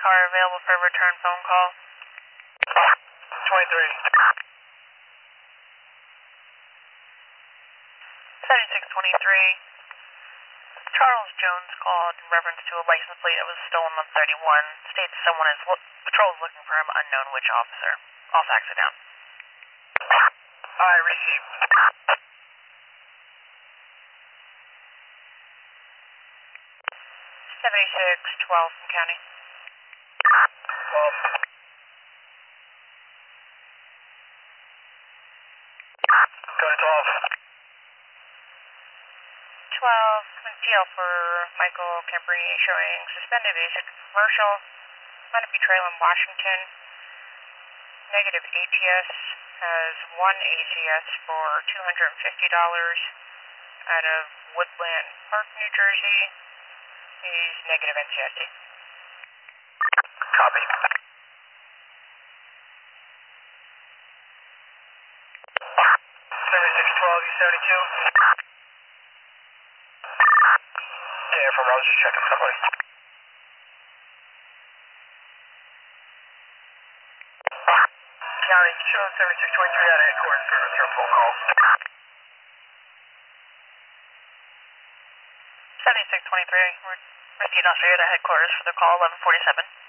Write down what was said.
car available for a return phone call. 23. 7623. Charles Jones called in reference to a license plate that was stolen on 31. States someone is patrol is looking for him, unknown which officer. I'll fax it down. I received. 7612 from County. 12. Go to 12. 12, TL for Michael Camprini showing suspended basic commercial. Might be trail in Washington. Negative ATS has one ACS for $250 out of Woodland Park, New Jersey. He's negative NCSD. Copy. 7612, U72. Yeah, from I was just checking somebody. County, show 7623 out of headquarters for a return phone call. 7623, we're received Australia headquarters for the call, 1147.